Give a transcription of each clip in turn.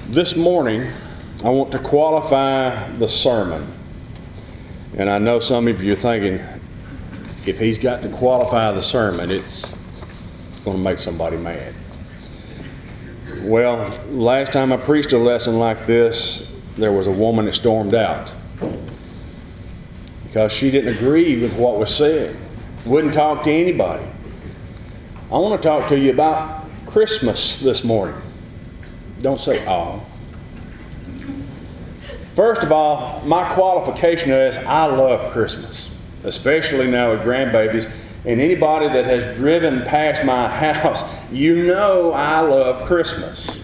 This morning, I want to qualify the sermon. And I know some of you are thinking, if he's got to qualify the sermon, it's going to make somebody mad. Well, last time I preached a lesson like this, there was a woman that stormed out because she didn't agree with what was said, wouldn't talk to anybody. I want to talk to you about Christmas this morning. Don't say, "oh." First of all, my qualification is I love Christmas, especially now with grandbabies. And anybody that has driven past my house, you know I love Christmas.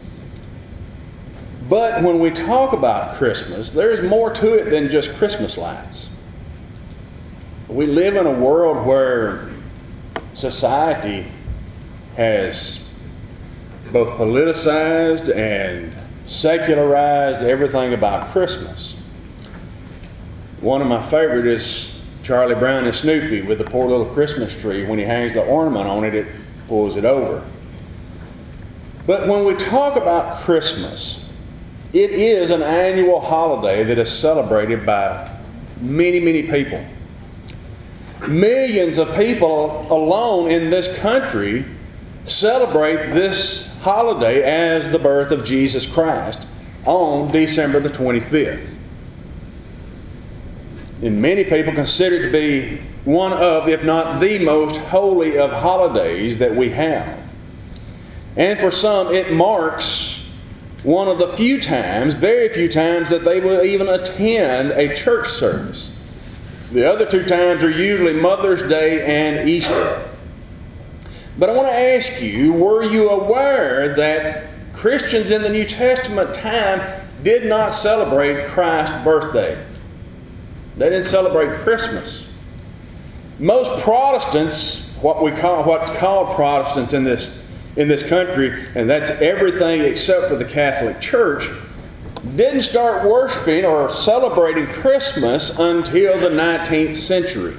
But when we talk about Christmas, there's more to it than just Christmas lights. We live in a world where society has both politicized and secularized everything about Christmas. One of my favorite is Charlie Brown and Snoopy with the poor little Christmas tree. When he hangs the ornament on it, it pulls it over. But when we talk about Christmas, it is an annual holiday that is celebrated by many, many people. Millions of people alone in this country celebrate this holiday as the birth of Jesus Christ on December the 25th. And many people consider it to be one of, if not the most holy of holidays that we have. And for some, it marks one of the few times, very few times, that they will even attend a church service. The other two times are usually Mother's Day and Easter. But I want to ask you, were you aware that Christians in the New Testament time did not celebrate Christ's birthday? They didn't celebrate Christmas. Most Protestants, what's called Protestants in this country, and that's everything except for the Catholic Church, didn't start worshiping or celebrating Christmas until the 19th century.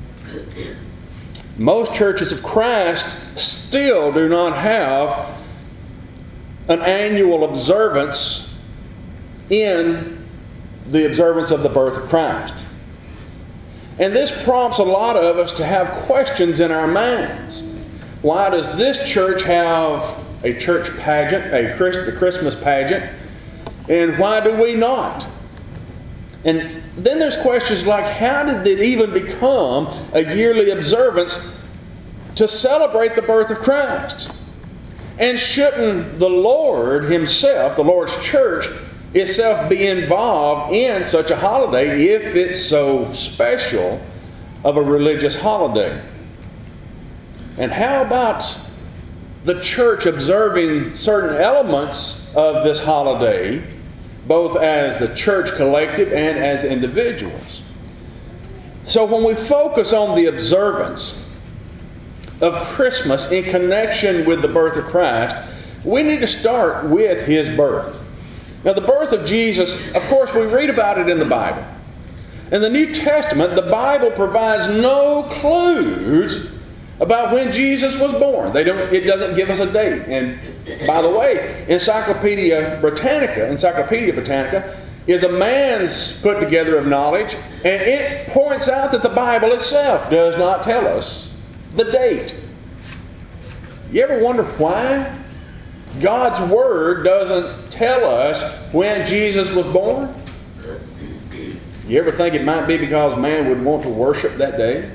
Most churches of Christ still do not have an annual observance in the observance of the birth of Christ. And this prompts a lot of us to have questions in our minds. Why does this church have a church pageant, a Christmas pageant, and why do we not? And then there's questions like, how did it even become a yearly observance to celebrate the birth of Christ? And shouldn't the Lord Himself, the Lord's church itself, be involved in such a holiday if it's so special of a religious holiday? And how about the church observing certain elements of this holiday, both as the church collective and as individuals? So when we focus on the observance of Christmas in connection with the birth of Christ, we need to start with His birth. Now, the birth of Jesus, of course, we read about it in the Bible. In the New Testament, the Bible provides no clues about when Jesus was born. It doesn't give us a date. And by the way, Encyclopedia Britannica is a man's put together of knowledge, and it points out that the Bible itself does not tell us the date. You ever wonder why God's Word doesn't tell us when Jesus was born? You ever think it might be because man would want to worship that day?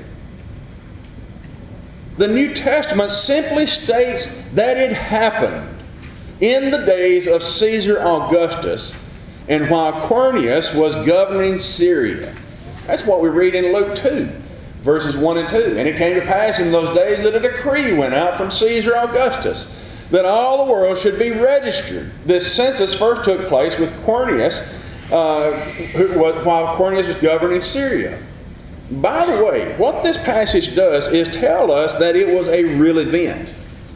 The New Testament simply states that it happened in the days of Caesar Augustus and while Quirinius was governing Syria. That's what we read in Luke 2, verses 1 and 2. And it came to pass in those days that a decree went out from Caesar Augustus that all the world should be registered. This census first took place with Quirinius while Quirinius was governing Syria. By the way, what this passage does is tell us that it was a real event.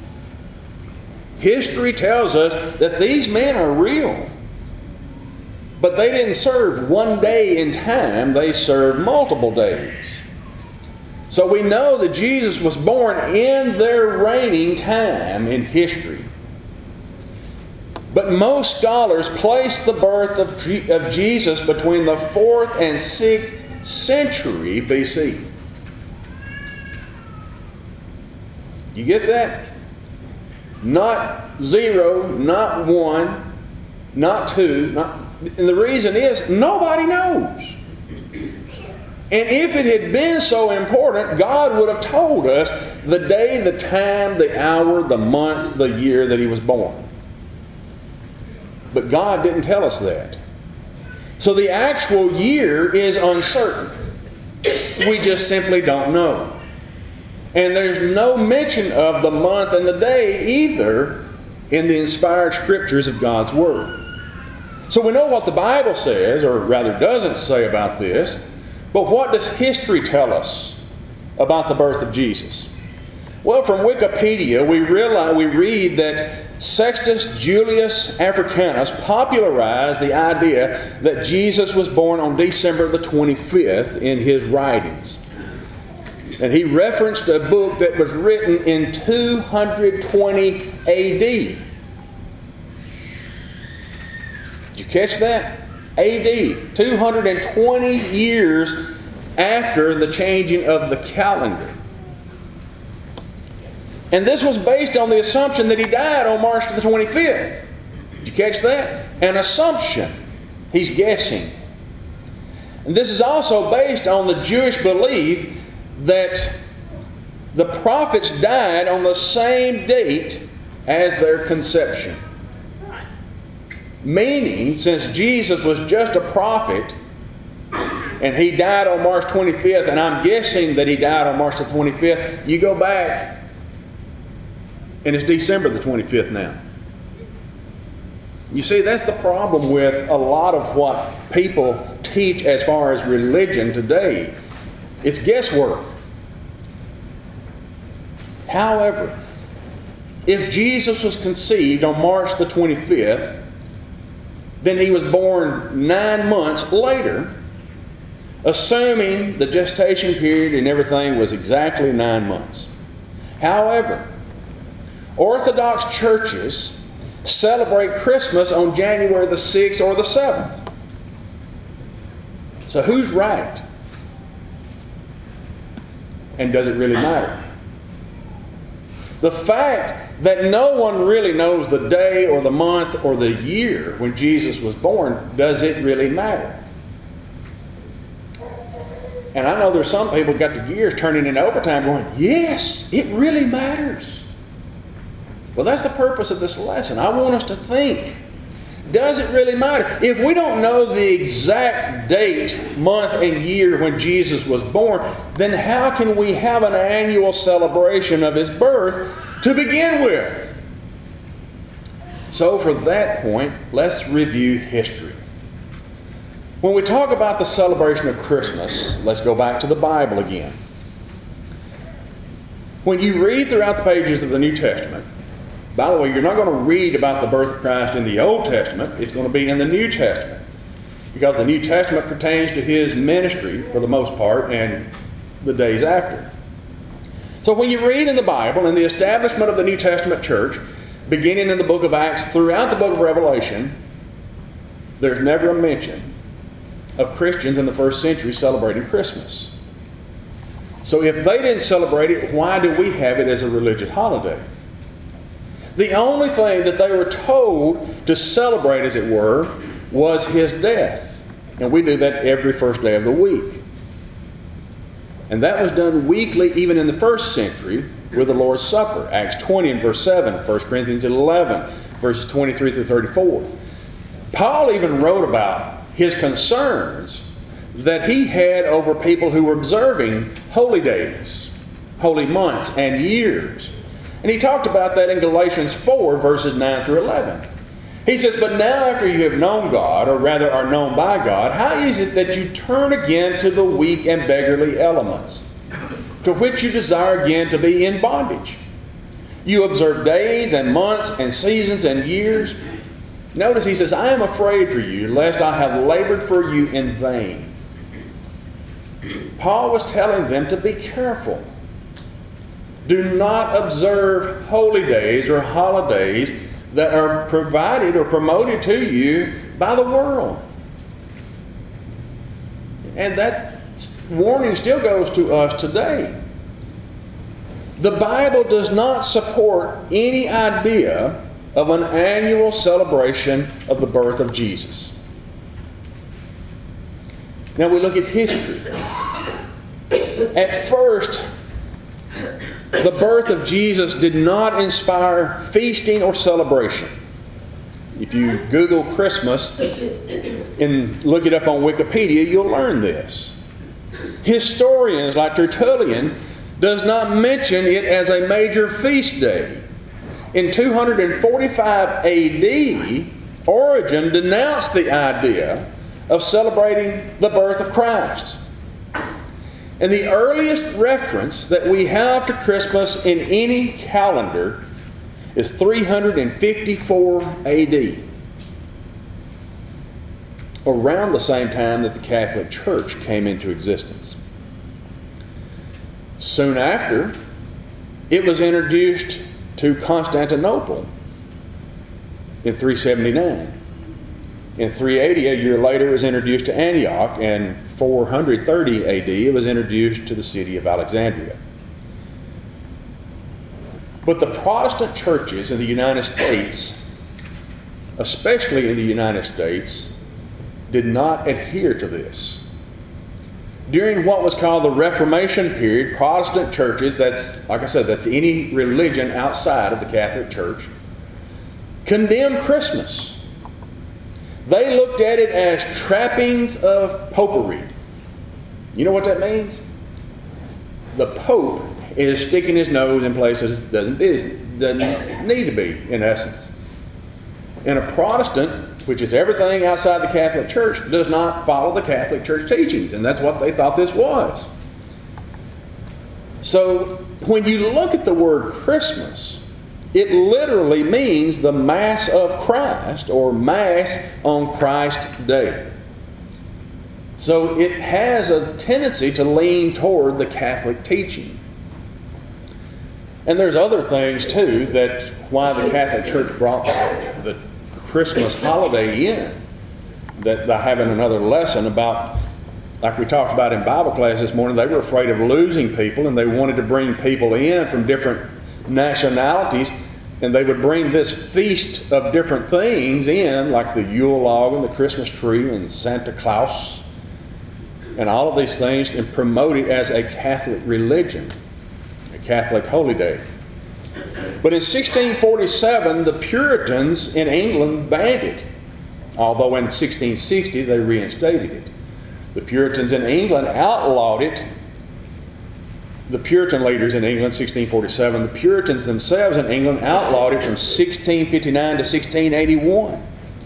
History tells us that these men are real. But they didn't serve one day in time, they served multiple days. So we know that Jesus was born in their reigning time in history. But most scholars place the birth of Jesus between the 4th and 6th century BC. You get that? Not 0, not 1, not 2. And the reason is, nobody knows. And if it had been so important, God would have told us the day, the time, the hour, the month, the year that He was born. But God didn't tell us that. So the actual year is uncertain. We just simply don't know. And there's no mention of the month and the day either in the inspired scriptures of God's Word. So we know what the Bible says, or rather doesn't say about this, but what does history tell us about the birth of Jesus? Well, from Wikipedia, we read that Sextus Julius Africanus popularized the idea that Jesus was born on December the 25th in his writings. And he referenced a book that was written in 220 AD. Did you catch that? AD, 220 years after the changing of the calendar. And this was based on the assumption that He died on March the 25th. Did you catch that? An assumption. He's guessing. And this is also based on the Jewish belief that the prophets died on the same date as their conception. Meaning, since Jesus was just a prophet, and He died on March 25th, and I'm guessing that He died on March the 25th, you go back, and it's December the 25th now. You see, that's the problem with a lot of what people teach as far as religion today. It's guesswork. However, if Jesus was conceived on March the 25th, then He was born 9 months later, assuming the gestation period and everything was exactly 9 months. However, Orthodox churches celebrate Christmas on January the 6th or the 7th. So who's right? And does it really matter? The fact that no one really knows the day or the month or the year when Jesus was born, does it really matter? And I know there's some people got the gears turning into overtime going, yes, it really matters. Well, that's the purpose of this lesson. I want us to think, does it really matter? If we don't know the exact date, month, and year when Jesus was born, then how can we have an annual celebration of His birth to begin with? So for that point, let's review history. When we talk about the celebration of Christmas, let's go back to the Bible again. When you read throughout the pages of the New Testament, by the way, you're not going to read about the birth of Christ in the Old Testament. It's going to be in the New Testament. Because the New Testament pertains to His ministry for the most part and the days after. So when you read in the Bible, in the establishment of the New Testament church, beginning in the book of Acts, throughout the book of Revelation, there's never a mention of Christians in the first century celebrating Christmas. So if they didn't celebrate it, why do we have it as a religious holiday? The only thing that they were told to celebrate, as it were, was His death. And we do that every first day of the week. And that was done weekly even in the first century with the Lord's Supper. Acts 20 and verse 7, 1 Corinthians 11, verses 23 through 34. Paul even wrote about his concerns that he had over people who were observing holy days, holy months, and years. And he talked about that in Galatians 4, verses 9 through 11. He says, "But now after you have known God, or rather are known by God, how is it that you turn again to the weak and beggarly elements, to which you desire again to be in bondage? You observe days and months and seasons and years." Notice he says, "I am afraid for you, lest I have labored for you in vain." Paul was telling them to be careful. Do not observe holy days or holidays that are provided or promoted to you by the world. And that warning still goes to us today. The Bible does not support any idea of an annual celebration of the birth of Jesus. Now we look at history. At first, the birth of Jesus did not inspire feasting or celebration. If you Google Christmas and look it up on Wikipedia, you'll learn this. Historians like Tertullian does not mention it as a major feast day. In 245 AD, Origen denounced the idea of celebrating the birth of Christ. And the earliest reference that we have to Christmas in any calendar is 354 AD, around the same time that the Catholic Church came into existence. Soon after, it was introduced to Constantinople in 379. In 380, a year later, it was introduced to Antioch, and 430 AD, it was introduced to the city of Alexandria. But the Protestant churches in the United States, especially in the United States, did not adhere to this. During what was called the Reformation period, Protestant churches, that's, like I said, that's any religion outside of the Catholic Church, condemned Christmas. They looked at it as trappings of popery. You know what that means? The Pope is sticking his nose in places it doesn't need to be, in essence. And a Protestant, which is everything outside the Catholic Church, does not follow the Catholic Church teachings, and that's what they thought this was. So when you look at the word Christmas, it literally means the Mass of Christ, or Mass on Christ's Day. So it has a tendency to lean toward the Catholic teaching. And there's other things too that why the Catholic Church brought the Christmas holiday in, that I have in another lesson about, like we talked about in Bible class this morning. They were afraid of losing people, and they wanted to bring people in from different nationalities, and they would bring this feast of different things in, like the Yule log and the Christmas tree and Santa Claus and all of these things, and promote it as a Catholic religion, a Catholic holy day. But in 1647, the Puritans in England banned it, although in 1660 they reinstated it. The Puritans in England outlawed it. The Puritan leaders in England, 1647, the Puritans themselves in England outlawed it from 1659 to 1681.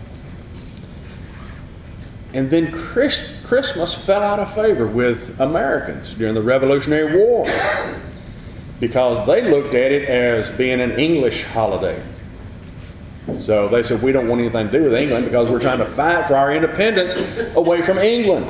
And then Christmas fell out of favor with Americans during the Revolutionary War, because they looked at it as being an English holiday. So they said, we don't want anything to do with England because we're trying to fight for our independence away from England.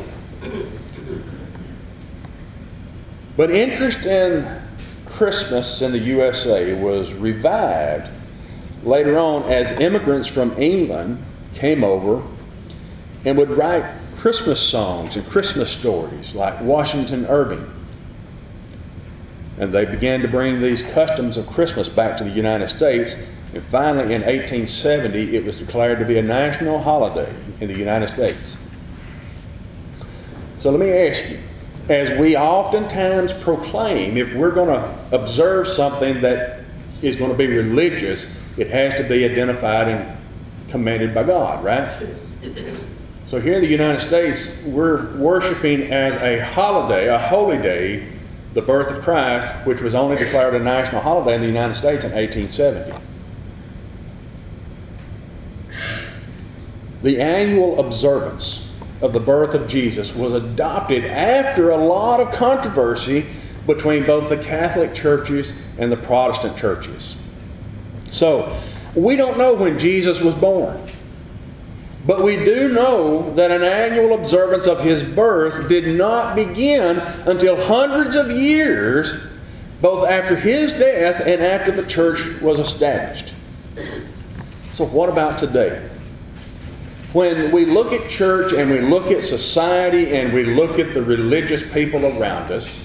But interest in Christmas in the USA was revived later on as immigrants from England came over and would write Christmas songs and Christmas stories like Washington Irving. And they began to bring these customs of Christmas back to the United States. And finally, in 1870, it was declared to be a national holiday in the United States. So let me ask you, as we oftentimes proclaim, if we're going to observe something that is going to be religious, it has to be identified and commanded by God, right? So here in the United States, we're worshiping as a holiday, a holy day, the birth of Christ, which was only declared a national holiday in the United States in 1870. The annual observance of the birth of Jesus was adopted after a lot of controversy between both the Catholic churches and the Protestant churches. So, we don't know when Jesus was born, but we do know that an annual observance of his birth did not begin until hundreds of years, both after his death and after the church was established. So what about today? When we look at church and we look at society and we look at the religious people around us,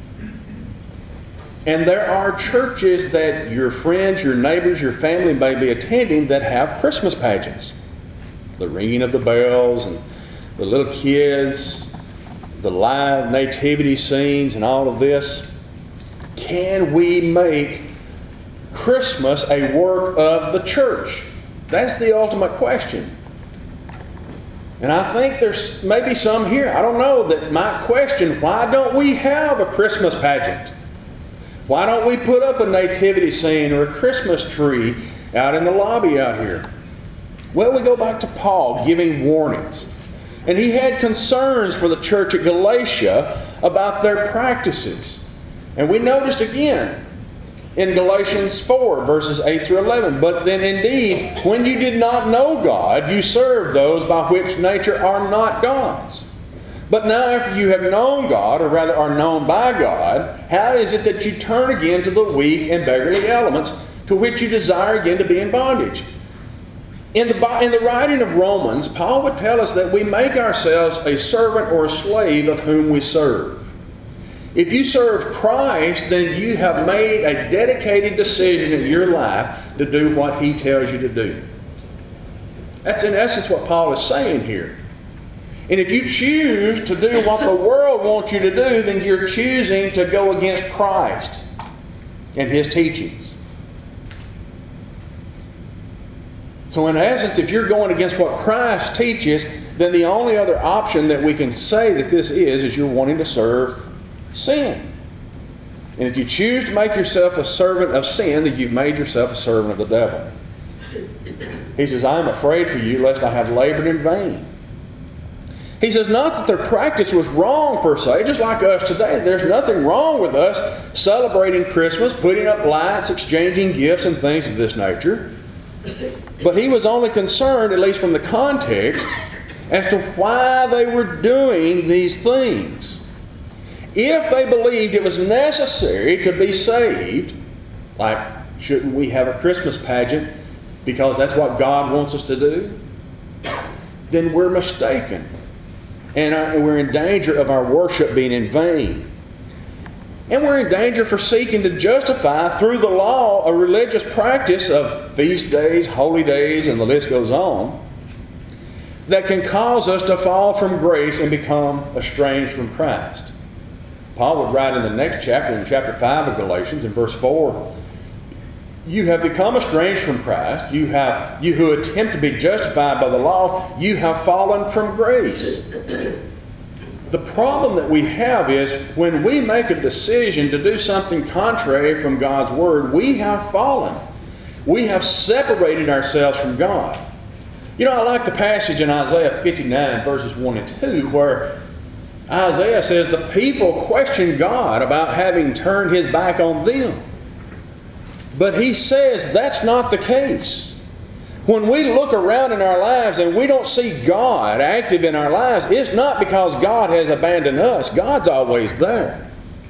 and there are churches that your friends, your neighbors, your family may be attending that have Christmas pageants. The ringing of the bells and the little kids, the live nativity scenes and all of this. Can we make Christmas a work of the church? That's the ultimate question. And I think there's maybe some here, I don't know, that might question, why don't we have a Christmas pageant? Why don't we put up a nativity scene or a Christmas tree out in the lobby out here? Well, we go back to Paul giving warnings. And he had concerns for the church at Galatia about their practices. And we noticed again in Galatians 4, verses 8 through 11. But then indeed, when you did not know God, you served those by which nature are not God's. But now after you have known God, or rather are known by God, how is it that you turn again to the weak and beggarly elements to which you desire again to be in bondage? In the writing of Romans, Paul would tell us that we make ourselves a servant or a slave of whom we serve. If you serve Christ, then you have made a dedicated decision in your life to do what He tells you to do. That's in essence what Paul is saying here. And if you choose to do what the world wants you to do, then you're choosing to go against Christ and His teachings. So in essence, if you're going against what Christ teaches, then the only other option that we can say that this is you're wanting to serve sin. And if you choose to make yourself a servant of sin, then you've made yourself a servant of the devil. He says, I am afraid for you lest I have labored in vain. He says, not that their practice was wrong per se, just like us today. There's nothing wrong with us celebrating Christmas, putting up lights, exchanging gifts and things of this nature. But he was only concerned, at least from the context, as to why they were doing these things. If they believed it was necessary to be saved, like, shouldn't we have a Christmas pageant because that's what God wants us to do? Then we're mistaken. And we're in danger of our worship being in vain. And we're in danger for seeking to justify through the law a religious practice of feast days, holy days, and the list goes on, that can cause us to fall from grace and become estranged from Christ. Paul would write in the next chapter, in chapter 5 of Galatians, in verse 4, you have become estranged from Christ. You who attempt to be justified by the law, you have fallen from grace. The problem that we have is when we make a decision to do something contrary from God's Word, we have fallen. We have separated ourselves from God. You know, I like the passage in Isaiah 59, verses 1 and 2, where Isaiah says the people question God about having turned His back on them. But he says that's not the case. When we look around in our lives and we don't see God active in our lives, it's not because God has abandoned us. God's always there.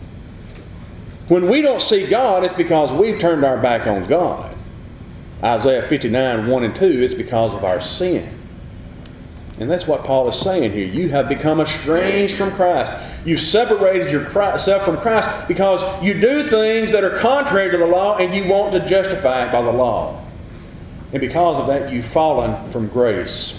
When we don't see God, it's because we've turned our back on God. Isaiah 59, 1 and 2, it's because of our sin. And that's what Paul is saying here. You have become estranged from Christ. You separated yourself from Christ because you do things that are contrary to the law and you want to justify it by the law. And because of that, you've fallen from grace.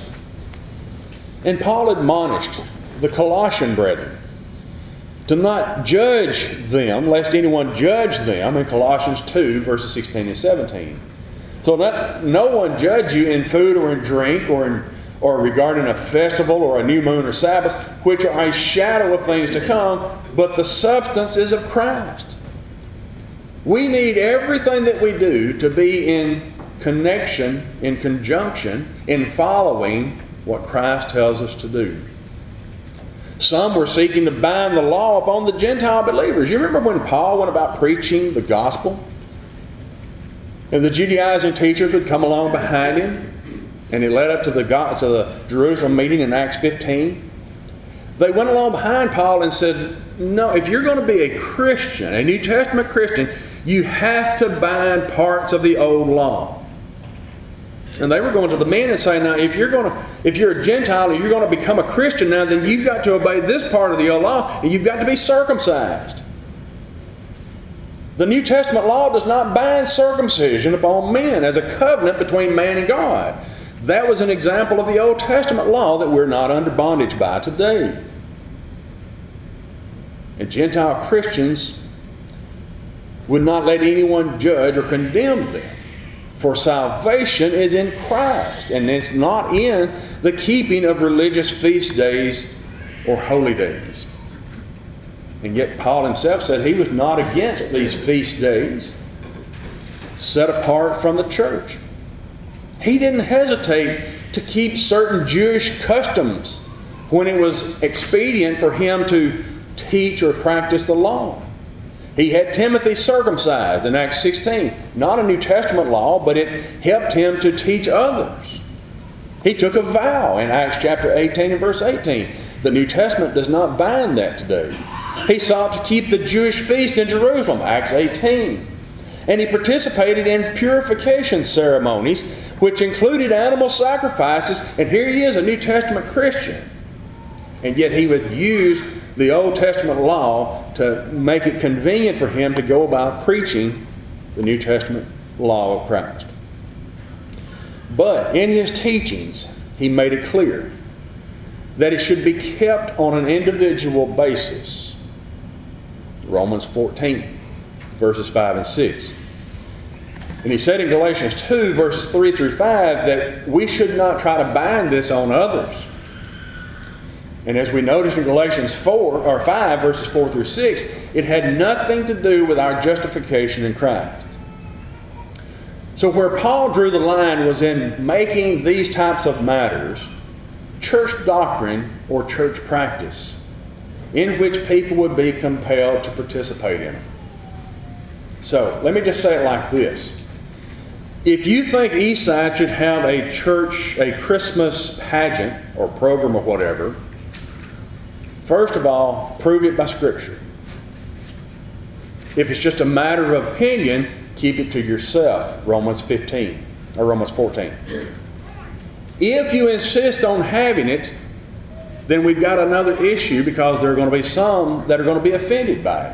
And Paul admonished the Colossian brethren to not judge them, lest anyone judge them, in Colossians 2, verses 16 and 17. So let no one judge you in food or in drink or regarding a festival or a new moon or Sabbath, which are a shadow of things to come, but the substance is of Christ. We need everything that we do to be in connection, in conjunction, in following what Christ tells us to do. Some were seeking to bind the law upon the Gentile believers. You remember when Paul went about preaching the gospel? And the Judaizing teachers would come along behind him. And he led up to the Jerusalem meeting in Acts 15. They went along behind Paul and said, no, if you're going to be a Christian, a New Testament Christian, you have to bind parts of the old law. And they were going to the men and saying, now, if you're a Gentile and you're going to become a Christian now, then you've got to obey this part of the old law, and you've got to be circumcised. The New Testament law does not bind circumcision upon men as a covenant between man and God. That was an example of the Old Testament law that we're not under bondage by today. And Gentile Christians would not let anyone judge or condemn them. For salvation is in Christ, and it's not in the keeping of religious feast days or holy days. And yet Paul himself said he was not against these feast days set apart from the church. He didn't hesitate to keep certain Jewish customs when it was expedient for him to teach or practice the law. He had Timothy circumcised in Acts 16. Not a New Testament law, but it helped him to teach others. He took a vow in Acts chapter 18 and verse 18. The New Testament does not bind that today. He sought to keep the Jewish feast in Jerusalem, Acts 18. And he participated in purification ceremonies, which included animal sacrifices. And here he is, a New Testament Christian. And yet he would use the Old Testament law to make it convenient for him to go about preaching the New Testament law of Christ. But in his teachings, he made it clear that it should be kept on an individual basis. Romans 14, verses 5 and 6. And he said in Galatians 2, verses 3 through 5, that we should not try to bind this on others. And as we noticed in Galatians 5, verses 4 through 6, it had nothing to do with our justification in Christ. So where Paul drew the line was in making these types of matters church doctrine or church practice, in which people would be compelled to participate in it. So, let me just say it like this. If you think Eastside should have a Christmas pageant or program or whatever, first of all, prove it by Scripture. If it's just a matter of opinion, keep it to yourself, Romans 15 or Romans 14. If you insist on having it, then we've got another issue, because there are going to be some that are going to be offended by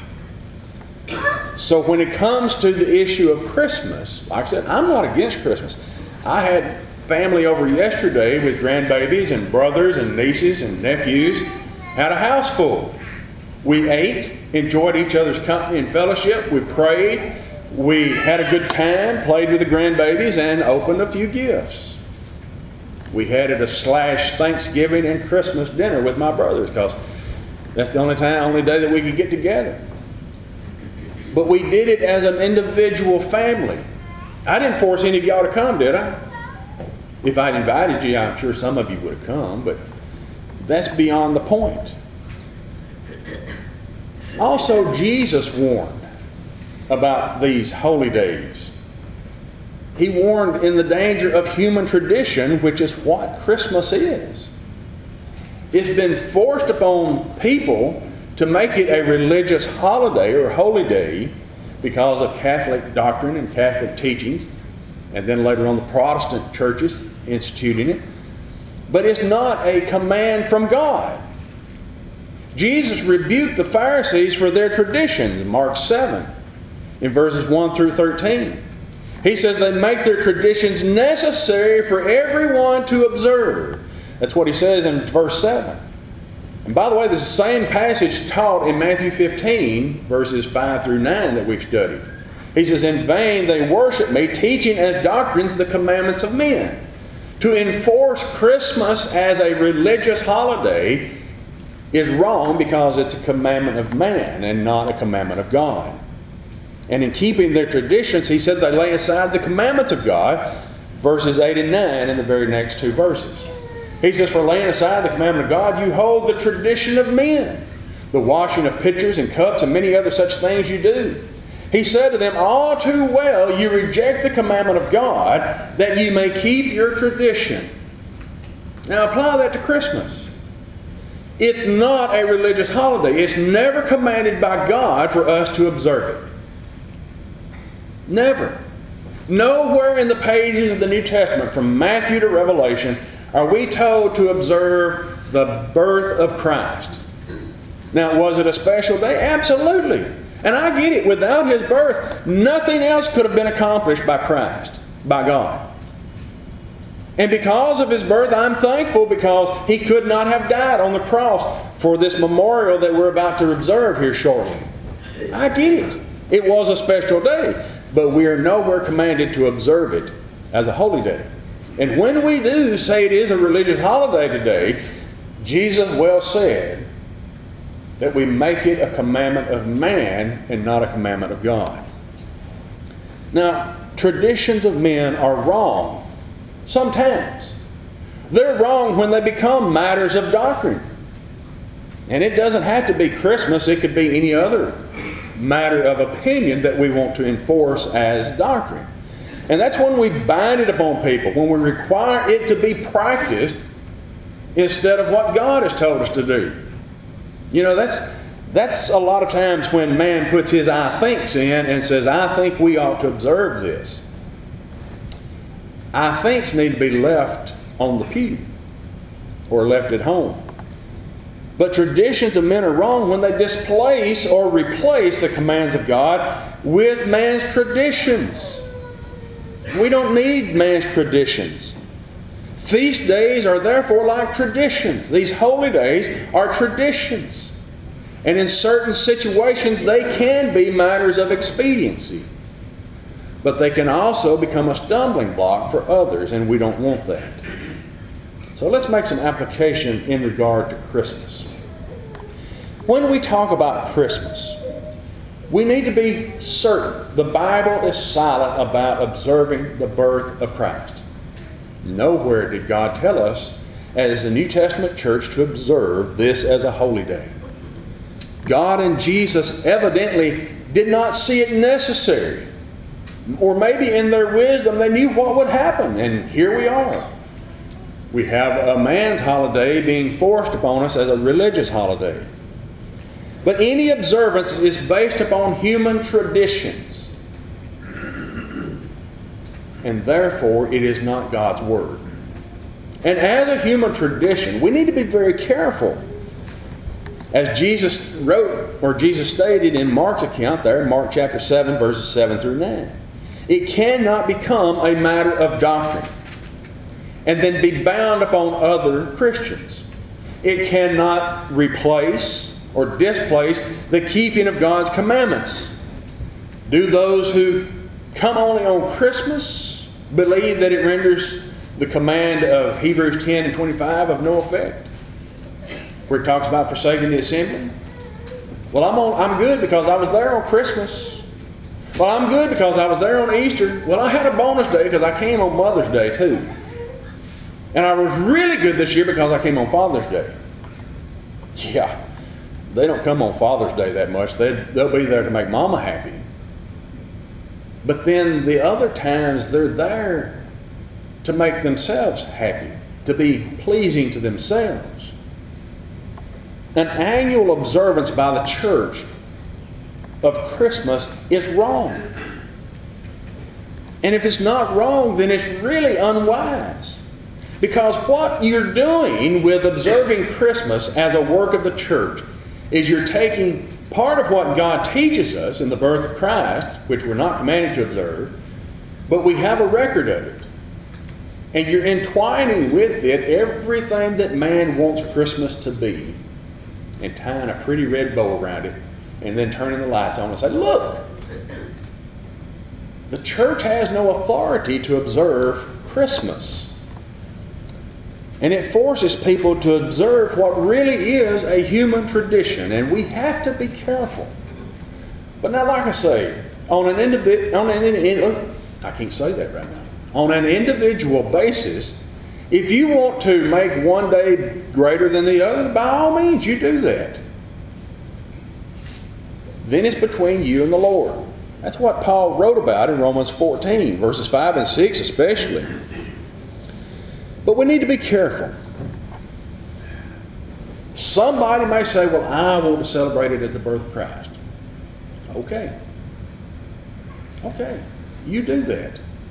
it. So when it comes to the issue of Christmas, like I said, I'm not against Christmas. I had family over yesterday with grandbabies and brothers and nieces and nephews. Had a house full. We ate, enjoyed each other's company and fellowship. We prayed. We had a good time, played with the grandbabies, and opened a few gifts. We had it a Thanksgiving and Christmas dinner with my brothers, because that's the only day that we could get together. But we did it as an individual family. I didn't force any of y'all to come, did I? If I'd invited you, I'm sure some of you would have come, but that's beyond the point. Also, Jesus warned about these holy days. He warned in the danger of human tradition, which is what Christmas is. It's been forced upon people to make it a religious holiday or holy day because of Catholic doctrine and Catholic teachings, and then later on the Protestant churches instituting it. But it's not a command from God. Jesus rebuked the Pharisees for their traditions, Mark 7, in verses 1 through 13. He says they make their traditions necessary for everyone to observe. That's what he says in verse 7. And by the way, this is the same passage taught in Matthew 15, verses 5 through 9 that we've studied. He says, in vain they worship me, teaching as doctrines the commandments of men. To enforce Christmas as a religious holiday is wrong, because it's a commandment of man and not a commandment of God. And in keeping their traditions, he said they lay aside the commandments of God, verses 8 and 9 in the very next two verses. He says, for laying aside the commandment of God, you hold the tradition of men, the washing of pitchers and cups and many other such things you do. He said to them, all too well you reject the commandment of God, that you may keep your tradition. Now apply that to Christmas. It's not a religious holiday. It's never commanded by God for us to observe it. Never. Nowhere in the pages of the New Testament, from Matthew to Revelation, are we told to observe the birth of Christ. Now, was it a special day? Absolutely. And I get it. Without His birth, nothing else could have been accomplished by Christ, by God. And because of His birth, I'm thankful because He could not have died on the cross for this memorial that we're about to observe here shortly. I get it. It was a special day, but we are nowhere commanded to observe it as a holy day. And when we do say it is a religious holiday today, Jesus well said that we make it a commandment of man and not a commandment of God. Now, traditions of men are wrong sometimes. They're wrong when they become matters of doctrine. And it doesn't have to be Christmas. It could be any other matter of opinion that we want to enforce as doctrine. And that's when we bind it upon people, when we require it to be practiced instead of what God has told us to do. You know, that's a lot of times when man puts his I thinks in and says, I think we ought to observe this. I thinks need to be left on the pew or left at home. But traditions of men are wrong when they displace or replace the commands of God with man's traditions. We don't need man's traditions. Feast days are therefore like traditions. These holy days are traditions. And in certain situations, they can be matters of expediency. But they can also become a stumbling block for others, and we don't want that. So let's make some application in regard to Christmas. When we talk about Christmas, we need to be certain the Bible is silent about observing the birth of Christ. Nowhere did God tell us, as the New Testament church, to observe this as a holy day. God and Jesus evidently did not see it necessary. Or maybe in their wisdom they knew what would happen, and here we are. We have a man's holiday being forced upon us as a religious holiday. But any observance is based upon human traditions. And therefore, it is not God's Word. And as a human tradition, we need to be very careful. As Jesus wrote, or Jesus stated in Mark's account there, in Mark chapter 7, verses 7 through 9. It cannot become a matter of doctrine and then be bound upon other Christians. It cannot replace or displace the keeping of God's commandments. Do those who come only on Christmas believe that it renders the command of Hebrews 10 and 25 of no effect, where it talks about forsaking the assembly? Well, I'm good because I was there on Christmas. Well, I'm good because I was there on Easter. Well, I had a bonus day because I came on Mother's Day too. And I was really good this year because I came on Father's Day. Yeah, they don't come on Father's Day that much. They'll be there to make Mama happy. But then the other times they're there to make themselves happy, to be pleasing to themselves. An annual observance by the church of Christmas is wrong. And if it's not wrong, then it's really unwise. Because what you're doing with observing Christmas as a work of the church is you're taking part of what God teaches us in the birth of Christ, which we're not commanded to observe, but we have a record of it. And you're entwining with it everything that man wants Christmas to be, and tying a pretty red bow around it, and then turning the lights on and say, look, the church has no authority to observe Christmas. And it forces people to observe what really is a human tradition, and we have to be careful. But now, like I say, on an individual basis, if you want to make one day greater than the other, by all means, you do that. Then it's between you and the Lord. That's what Paul wrote about in Romans 14, verses 5 and 6 especially. But we need to be careful. Somebody may say, well, I want to celebrate it as the birth of Christ. Okay. You do that.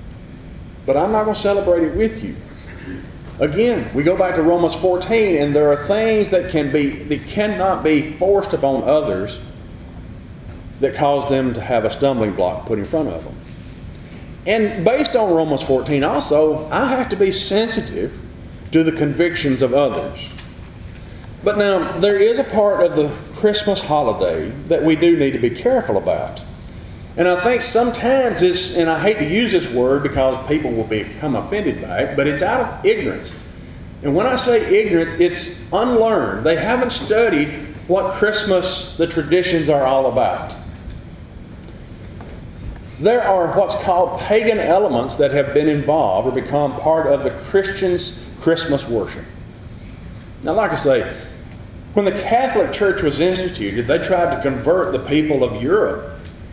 but I'm not going to celebrate it with you. Again, we go back to Romans 14, and there are things that cannot be forced upon others that cause them to have a stumbling block put in front of them. And based on Romans 14 also, I have to be sensitive to the convictions of others. But now, there is a part of the Christmas holiday that we do need to be careful about. And I think sometimes it's, and I hate to use this word because people will become offended by it, but it's out of ignorance. And when I say ignorance, it's unlearned. They haven't studied what Christmas, the traditions are all about. There are what's called pagan elements that have been involved or become part of the Christians' Christmas worship. Now, like I say, when the Catholic Church was instituted, they tried to convert the people of Europe,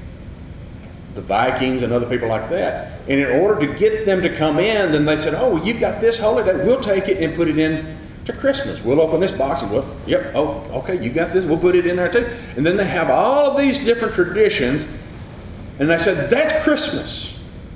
the Vikings and other people like that. And in order to get them to come in, then they said, oh, you've got this holiday, we'll take it and put it in to Christmas. We'll open this box and okay, you got this, we'll put it in there too. And then they have all of these different traditions, and they said, that's Christmas.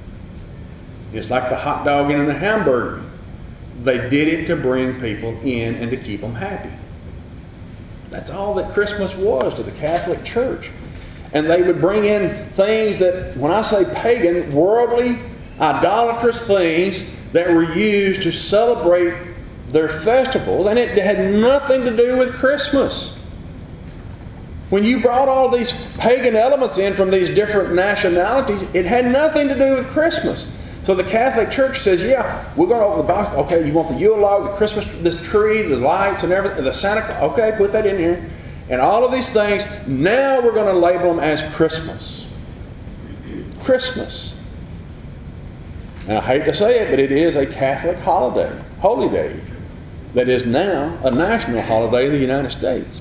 It's like the hot dog and the hamburger. They did it to bring people in and to keep them happy. That's all that Christmas was to the Catholic Church. And they would bring in things that, when I say pagan, worldly, idolatrous things that were used to celebrate their festivals, and it had nothing to do with Christmas. When you brought all these pagan elements in from these different nationalities, it had nothing to do with Christmas. So the Catholic Church says, yeah, we're going to open the box. Okay, you want the Yule log, the Christmas, this tree, the lights and everything, the Santa Claus. Okay, put that in here. And all of these things, now we're going to label them as Christmas. Christmas. And I hate to say it, but it is a Catholic holiday, holy day, that is now a national holiday in the United States.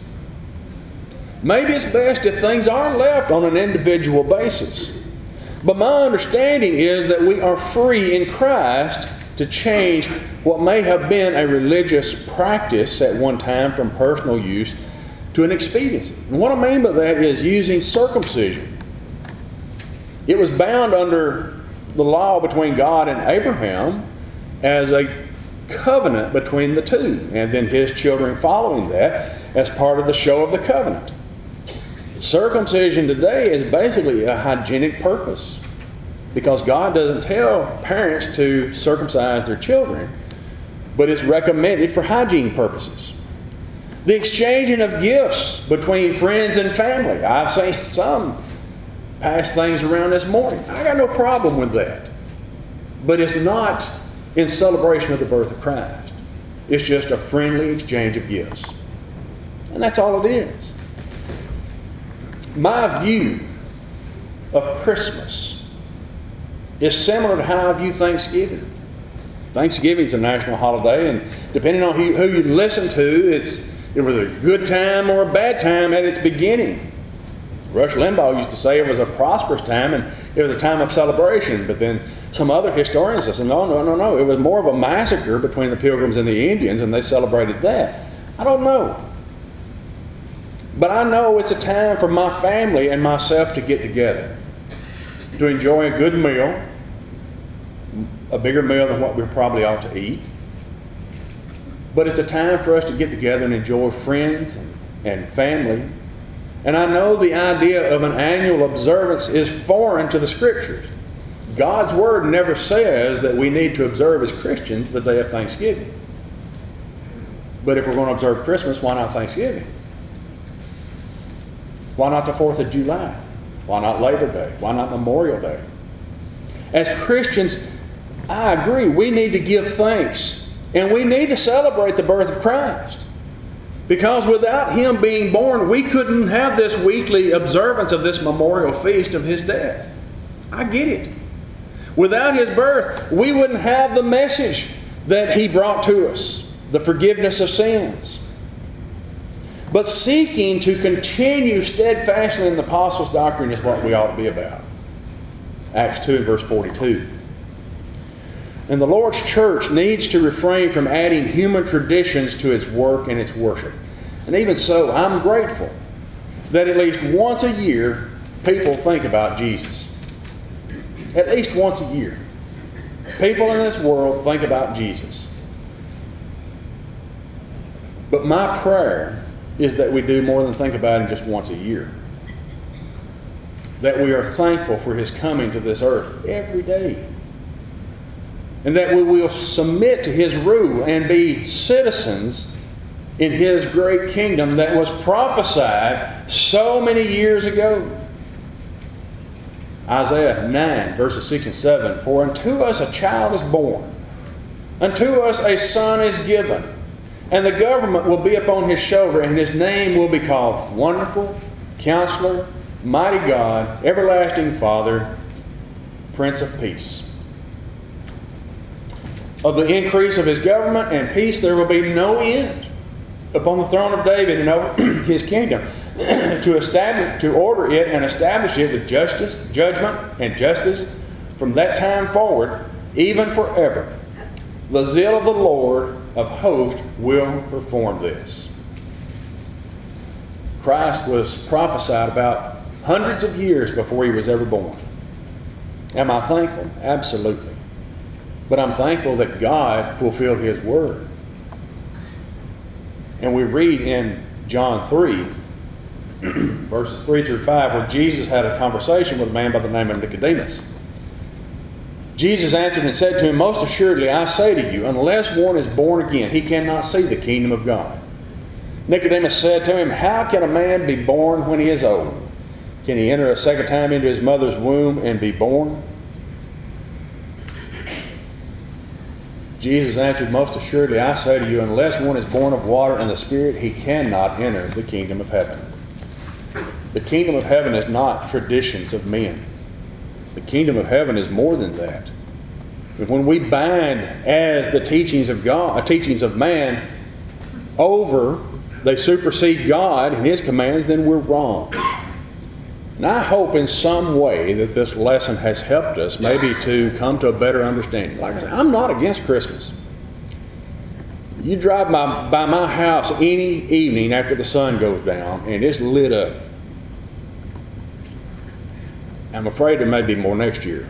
Maybe it's best if things are left on an individual basis. But my understanding is that we are free in Christ to change what may have been a religious practice at one time from personal use to an expediency. And what I mean by that is using circumcision. It was bound under the law between God and Abraham as a covenant between the two, and then his children following that as part of the show of the covenant. Circumcision today is basically a hygienic purpose, because God doesn't tell parents to circumcise their children, but it's recommended for hygiene purposes. The exchanging of gifts between friends and family. I've seen some pass things around this morning. I got no problem with that. But it's not in celebration of the birth of Christ. It's just a friendly exchange of gifts. And that's all it is. My view of Christmas is similar to how I view Thanksgiving. Thanksgiving is a national holiday, and depending on who you listen to, it was a good time or a bad time at its beginning. Rush Limbaugh used to say it was a prosperous time and it was a time of celebration, but then some other historians said, no, it was more of a massacre between the Pilgrims and the Indians, and they celebrated that. I don't know. But I know it's a time for my family and myself to get together, to enjoy a good meal, a bigger meal than what we probably ought to eat. But it's a time for us to get together and enjoy friends and family. And I know the idea of an annual observance is foreign to the Scriptures. God's Word never says that we need to observe as Christians the day of Thanksgiving. But if we're going to observe Christmas, why not Thanksgiving? Why not the 4th of July? Why not Labor Day? Why not Memorial Day? As Christians, I agree, we need to give thanks. And we need to celebrate the birth of Christ. Because without Him being born, we couldn't have this weekly observance of this memorial feast of His death. I get it. Without His birth, we wouldn't have the message that He brought to us, the forgiveness of sins. But seeking to continue steadfastly in the apostles' doctrine is what we ought to be about. Acts 2 verse 42. And the Lord's church needs to refrain from adding human traditions to its work and its worship. And even so, I'm grateful that at least once a year, people think about Jesus. At least once a year. people in this world think about Jesus. But my prayer is that we do more than think about Him just once a year. That we are thankful for His coming to this earth every day. And that we will submit to His rule and be citizens in His great kingdom that was prophesied so many years ago. Isaiah 9, verses 6 and 7. For unto us a child is born, unto us a son is given, and the government will be upon His shoulder, and His name will be called Wonderful, Counselor, Mighty God, Everlasting Father, Prince of Peace. Of the increase of His government and peace there will be no end upon the throne of David and over His kingdom, to order it and establish it with justice, judgment, and justice from that time forward, even forever. The zeal of the Lord of hosts will perform this. Christ was prophesied about hundreds of years before He was ever born. Am I thankful? Absolutely. But I'm thankful that God fulfilled His word. And we read in John 3, verses 3 through 5, where Jesus had a conversation with a man by the name of Nicodemus. Jesus answered and said to him, Most assuredly I say to you, unless one is born again, he cannot see the kingdom of God. Nicodemus said to him, How can a man be born when he is old? Can he enter a second time into his mother's womb and be born? Jesus answered, Most assuredly I say to you, unless one is born of water and the Spirit, he cannot enter the kingdom of heaven. The kingdom of heaven is not traditions of men. The kingdom of heaven is more than that. But when we bind as the teachings of God, teachings of man, they supersede God and His commands, then we're wrong. And I hope in some way that this lesson has helped us maybe to come to a better understanding. Like I said, I'm not against Christmas. You drive by my house any evening after the sun goes down and it's lit up. I'm afraid there may be more next year.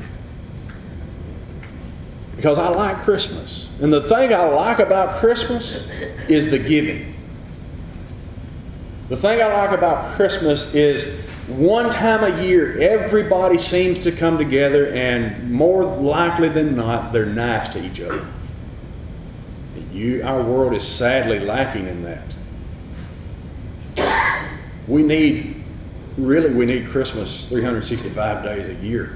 Because I like Christmas. And the thing I like about Christmas is the giving. The thing I like about Christmas is one time a year, everybody seems to come together, and more likely than not, they're nice to each other. Our world is sadly lacking in that. We need Christmas 365 days a year.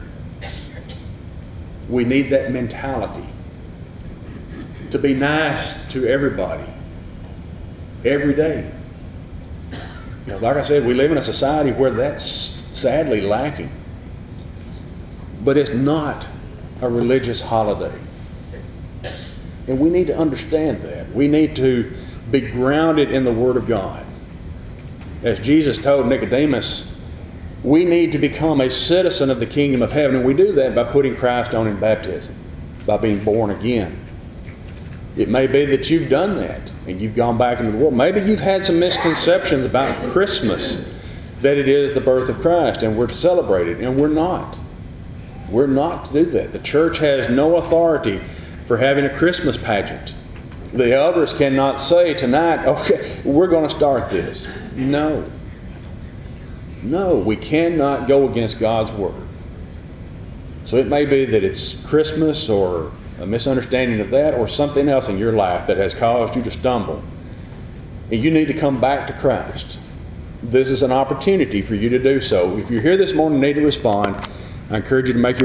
We need that mentality to be nice to everybody every day. Because like I said, we live in a society where that's sadly lacking. But it's not a religious holiday. And we need to understand that. We need to be grounded in the Word of God. As Jesus told Nicodemus, we need to become a citizen of the kingdom of heaven. And we do that by putting Christ on in baptism, by being born again. It may be that you've done that and you've gone back into the world. Maybe you've had some misconceptions about Christmas, that it is the birth of Christ and we're to celebrate it, and we're not. We're not to do that. The church has no authority for having a Christmas pageant. The elders cannot say tonight, okay, we're going to start this. No, we cannot go against God's word. So it may be that it's Christmas or a misunderstanding of that or something else in your life that has caused you to stumble. And you need to come back to Christ. This is an opportunity for you to do so. If you're here this morning and need to respond, I encourage you to make your